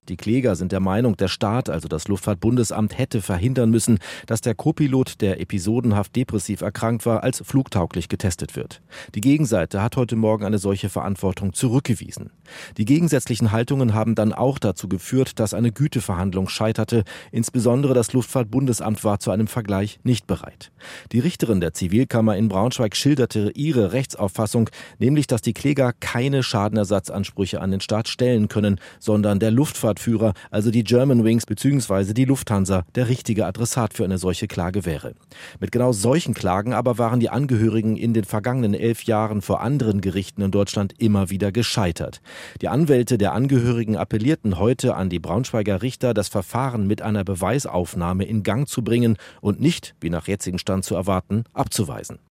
Die Kläger sind der Meinung, der Staat, also das Luftfahrtbundesamt, hätte verhindern müssen, dass der Co-Pilot, der episodenhaft depressiv erkrankt war, als flugtauglich getestet wird. Die Gegenseite hat heute Morgen eine solche Verantwortung zurückgewiesen. Die gegensätzlichen Haltungen haben dann auch dazu geführt, dass eine Güteverhandlung scheiterte. Insbesondere das Luftfahrtbundesamt war zu einem Vergleich nicht bereit. Die Richterin der Zivilkammer in Braunschweig schilderte ihre Rechtsauffassung, nämlich, dass die Kläger keine Schadenersatzansprüche an den Staat stellen können, sondern der Luftfahrtführer, also die Germanwings bzw. die Lufthansa, der richtige Adressat für eine solche Klage wäre. Mit genau solchen Klagen aber waren die Angehörigen in den vergangenen 11 Jahren vor anderen Gerichten in Deutschland immer wieder gescheitert. Die Anwälte der Angehörigen appellierten heute an die Braunschweiger Richter, das Verfahren mit einer Beweisaufnahme in Gang zu bringen und nicht, wie nach jetzigem Stand zu erwarten, abzuweisen.